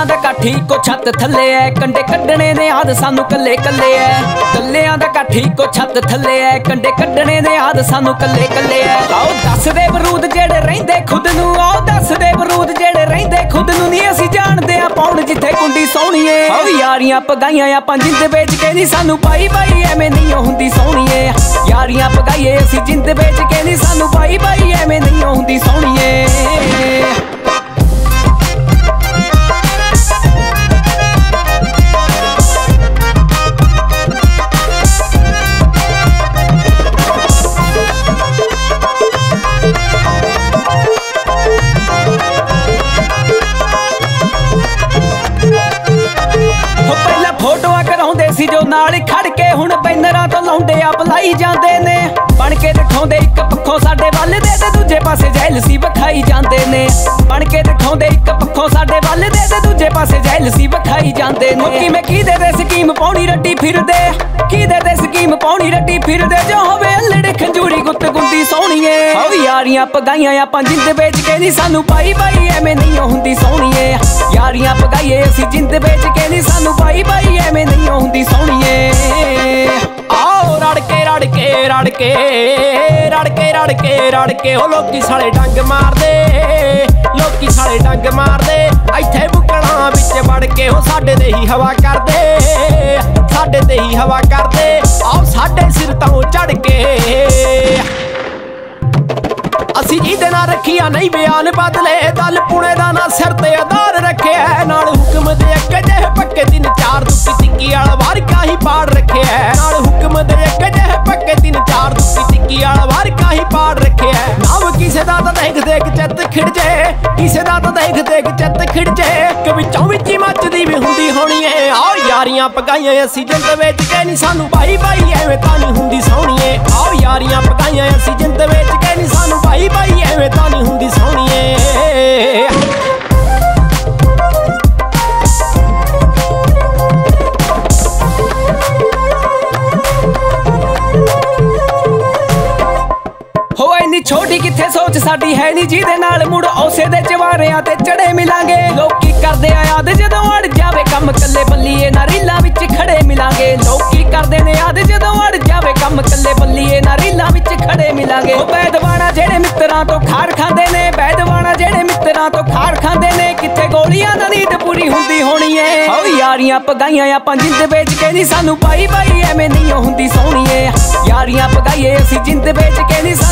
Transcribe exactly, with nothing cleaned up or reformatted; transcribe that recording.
ਕੱਲਿਆਂ ਦਾ ਇਕੱਠ ਇੱਕੋ ਛੱਤ ਥੱਲੇ ਐ, ਕੰਡੇ ਕੱਢਣੇ ਨੇ ਆਦ ਸਾਨੂੰ ਕੱਲੇ ਕੱਲੇ ਐ। ਕੱਲਿਆਂ ਦਾ ਇਕੱਠ ਇੱਕੋ ਛੱਤ ਥੱਲੇ ਐ, ਕੰਡੇ ਕੱਢਣੇ ਨੇ ਆਦ ਸਾਨੂੰ ਕੱਲੇ ਕੱਲੇ ਐ। ਆਓ ਦੱਸਦੇ ਬਰੂਦ ਜਿਹੜੇ ਰਹਿੰਦੇ ਖੁਦ ਨੂੰ, ਆਓ ਦੱਸਦੇ ਬਰੂਦ ਜਿਹੜੇ ਰਹਿੰਦੇ ਖੁਦ ਨੂੰ। ਨਹੀਂ ਅਸੀਂ ਜਾਣਦੇ ਆ ਪਾਉਣ ਜਿੱਥੇ ਕੁੰਡੀ ਸੋਹਣੀਏ। ਆਓ ਯਾਰੀਆਂ ਪਗਾਈਆਂ ਆਪਾਂ ਜਿੰਦ ਵੇਚ ਕੇ, ਨਹੀਂ ਸਾਨੂੰ ਬਾਈ ਬਾਈ ਐਵੇਂ ਨਹੀਂ ਹੁੰਦੀ ਸੋਹਣੀਏ। ਯਾਰੀਆਂ ਪਗਾਈਏ ਅਸੀਂ ਜਿੰਦ ਵੇਚ ਕੇ, ਨਹੀਂ ਸਾਨੂੰ ਬਾਈ ਬਾਈ ਐਵੇਂ ਨਹੀਂ ਹੁੰਦੀ ਸੋਹਣੀਏ। ਫੋਟੋਆਂ ਕਰਾਉਂਦੇ ਸੀ ਜੋ ਨਾਲ ਖੜ ਕੇ, ਹੁਣ ਬੈਨਰਾਂ ਤੋਂ ਲਾਉਂਦੇ ਆ ਬੁਲਾਈ ਜਾਂਦੇ ਨੇ। ਬਣ ਕੇ ਦਿਖਾਉਂਦੇ ਇੱਕ ਪੱਖੋਂ ਸਾਡੇ ਵੱਲ ਦੇ, ਤੇ ਦੂਜੇ ਪਾਸੇ ਜੈਲਸੀ ਵਿਖਾਈ ਜਾਂਦੇ ਨੇ। ਬਣ ਕੇ ਦਿਖਾਉਂਦੇ ਇੱਕ ਪੱਖੋਂ ਸਾਡੇ ਵੱਲ ਦੇ, ਤੇ ਦੂਜੇ ਪਾਸੇ ਜੈਲਸੀ ਵਿਖਾਈ ਜਾਂਦੇ ਨੇ। ਕਿਵੇਂ ਕਿਹਦੇ ਦੇ ਸਕੀਮ ਪਾਉਣੀ ਰੱਟੀ ਫਿਰਦੇ, ਕਿਹਦੇ ਦੇ ਸਕੀਮ ਪਾਉਣੀ ਰੱਟੀ ਫਿਰਦੇ। ਜੋ ਹੋਵੇ ਅਲੜੇ ਖੰਜੂਰੀ ਗੁੱਤ ਗੁੰਦੀ ਸੋਹਣੀਏ। ਆਓ ਯਾਰੀਆਂ ਪਗਾਈਆਂ ਆਪਾਂ ਜਿੰਦ ਵੇਚ ਕੇ, ਨਹੀਂ ਸਾਨੂੰ ਬਾਈ ਬਾਈ ਐਵੇਂ ਨਹੀਂ ਹੁੰਦੀ ਸੋਹਣੀਏ। ਯਾਰੀਆਂ ਪਗਾਈਏ ਅਸੀਂ ਜਿੰਦ ਵੇਚ ਕੇ, ਨਹੀਂ ਸਾਨੂੰ ਬਾਈ ਬਾਈ ਐਵੇਂ ਨਹੀਂ ਹੁੰਦੀ ਸੋਹਣੀਏ। ਆਓ ਰੜ ਕੇ ਰੜ ਕੇ ਰੜ ਕੇ ਰੜ ਕੇ ਰੜ ਕੇ ਰੜ ਕੇ ਉਹ ਲੋਕੀ ਸਾਲੇ ਡੰਗ ਮਾਰਦੇ, ਲੋਕੀ ਸਾਲੇ ਡੰਗ ਮਾਰਦੇ। ਇੱਥੇ ਬੁੱਕਲਾਂ ਵਿੱਚ ਵੜ ਕੇ ਉਹ ਸਾਡੇ ਤੇ ਹੀ ਹਵਾ ਕਰਦੇ, ਸਾਡੇ ਤੇ ਹੀ ਹਵਾ ਕਰਦੇ। ਆਓ ਸਾਡੇ ਸਿਰ ਤੋਂ ਚੜ ਕੇ ਅਸੀਂ ਜਿਹਦੇ ਨਾਲ ਰੱਖੀਆਂ ਨਹੀਂ ਬਿਆਨ ਬਦਲੇ। ਦਲ ਪੁਣੇ ਦਾ ਨਾ ਸਿਰ ਤੇ ਆਧਾਰ ਰੱਖਿਆ, ਨਾਲ ਹੁਕਮ ਦੇ ਅੱਗੇ ਜਿਹੇ ਪੱਕੇ ਤਿੰਨ ਚਾਰ ਦੁੱਕੀ ਟਿੱਕੀ ਵਾਲਾ ਵਾਰਕਾ ਹੀ ਪਾੜ ਰੱਖਿਆ। ਨਾਲ ਹੁਕਮ ਦੇ ਅੱਗੇ ਜਿਹੇ ਪੱਕੇ ਤਿੰਨ ਚਾਰ ਦੁੱਕੀ ਟਿੱਕੀ ਵਾਲਾ ਵਾਰਕਾ ਹੀ ਪਾੜ ਰੱਖਿਆ। ਨਾਮ ਕਿਸੇ ਦਾ ਤਾਂ ਦੇਖ ਦੇਖ ਚਿੱਤ ਖਿੜ ਜੇ, ਕਿਸੇ ਦਾ ਤਾਂ ਦੇਖ ਦੇਖ ਚਿੱਤ ਖਿੜ ਜੇ। ਕਿ ਵਿੱਚੋਂ ਵਿੱਚ ਹੀ ਮੱਚਦੀ ਵੀ ਹੁੰਦੀ ਹੋਣੀ ਏ। ਆਓ ਯਾਰੀਆਂ ਪਗਾਈਆਂ ਅਸੀਂ ਜਿੰਦ ਵੇਚ ਕੇ, ਨਹੀਂ ਸਾਨੂੰ ਬਾਈ ਬਾਈ ਐਵੇਂ ਤਾਂ ਨਹੀਂ ਹੁੰਦੀ ਸੋਹਣੀਏ। ਆਓ ਯਾਰੀਆਂ ਪਗਾਈਆਂ ਅਸੀਂ ਜਿੰਦ ਵੇਚ ਕੇ, ਨਹੀਂ ਸਾਨੂੰ ਬਾਈ ਬਾਈ ਐਵੇਂ ਤਾਂ ਨਹੀਂ ਹੁੰਦੀ ਸੋਹਣੀਏ। ਹੋ ਇੰਨੀ ਛੋਟੀ ਕਿੱਥੇ ਸੋਚ ਸਾਡੀ ਹੈ ਨੀ, ਜਿਹਦੇ ਨਾਲ ਮੁੜ ਉਸੇ ਦੇ ਚਵਾਰਿਆਂ ਤੇ ਚੜੇ ਮਿਲਾਂਗੇ। ਲੋਕੀ ਕਰਦੇ ਆ ਯਾਦ ਜਦੋਂ ਅੜ ਜਾਵੇ ਕੰਮ, ਕੱਲੇ ਬੱਲੀਏ ਨਾ ਰੀਲਾਂ ਵਿੱਚ ਖੜੇ ਮਿਲਾਂਗੇ। ਲੋਕੀ ਕਰਦੇ ਨੇ ਯਾਦ ਜਦੋਂ ਅੜ ਜਾਵੇ ਕੰਮ, ਕੱਲੇ ਬੱਲੀਏ ਨਾ ਰੀਲਾਂ ਵਿੱਚ ਖੜੇ ਮਿਲਾਂਗੇ। ਉਹ ਬੈਦਵਾਨਾ ਜਿਹੜੇ ਮਿੱਤਰਾਂ ਤੋਂ ਖਾਰ ਖਾਂਦੇ ਨੇ, ਬੈਦਵਾਨਾ ਜਿਹੜੇ ਮਿੱਤਰਾਂ ਤੋਂ ਖਾਰ ਖਾਂਦੇ ਨੇ। ਕਿੱਥੇ ਗੋਲੀਆਂ ਦਾ ਨੀਂਦ ਪੂਰੀ ਹੁੰਦੀ ਹੋਣੀ ਏ। ਆਓ ਯਾਰੀਆਂ ਪਗਾਈਆਂ ਆਪਾਂ ਜਿੰਦ ਵੇਚ ਕੇ, ਨਹੀਂ ਸਾਨੂੰ ਬਾਈ ਬਾਈ ਐਵੇਂ ਨਹੀਂ ਹੁੰਦੀ ਸੋਹਣੀਏ। ਯਾਰੀਆਂ ਪਗਾਈਏ ਅਸੀਂ ਜਿੰਦ ਵੇਚ ਕੇ, ਨਹੀਂ